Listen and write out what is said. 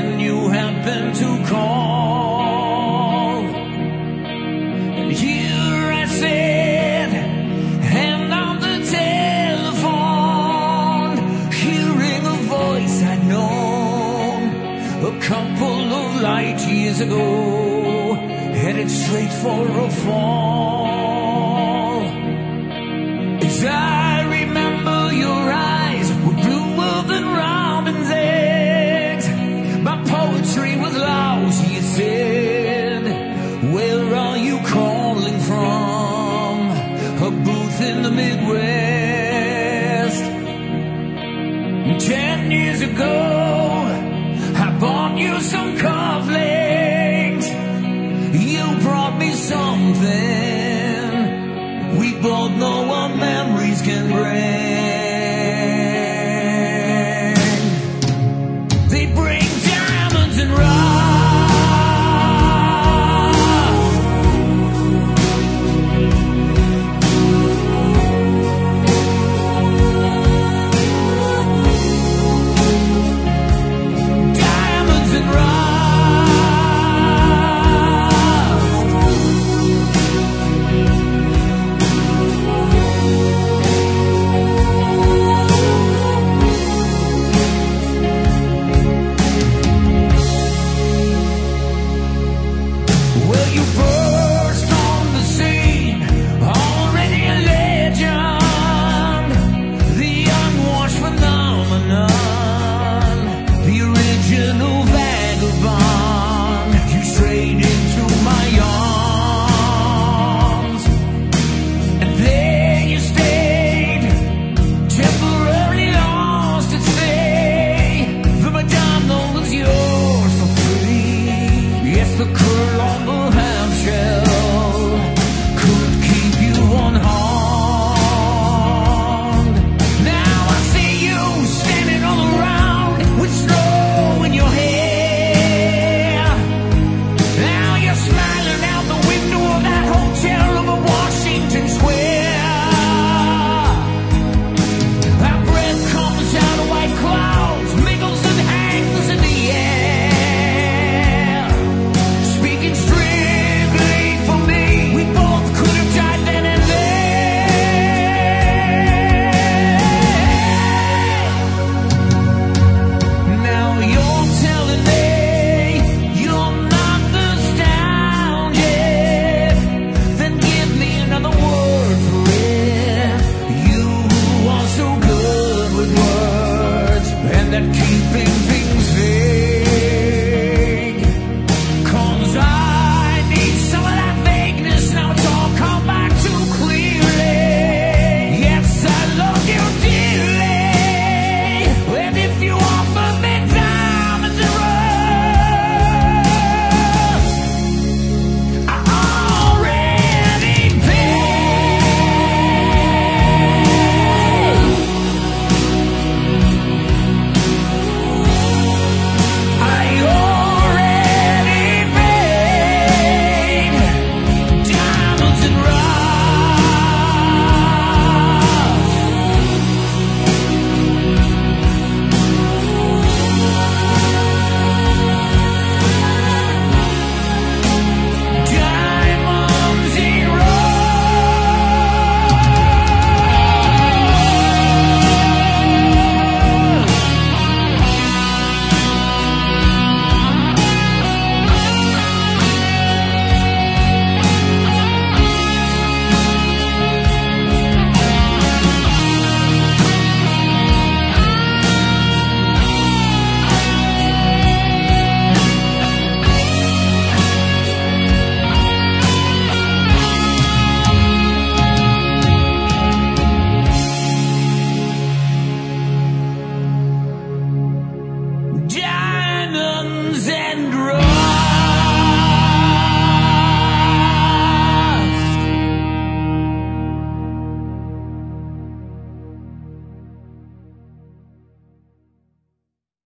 and you happened to call. And here I said, hand on the telephone, hearing a voice I'd known a couple of light years ago, headed straight for a fall. As I remember, your eyes were bluer than robin's eggs. My poetry was lousy, you said. Where are you calling from? A booth in the Midwest. 10 years ago,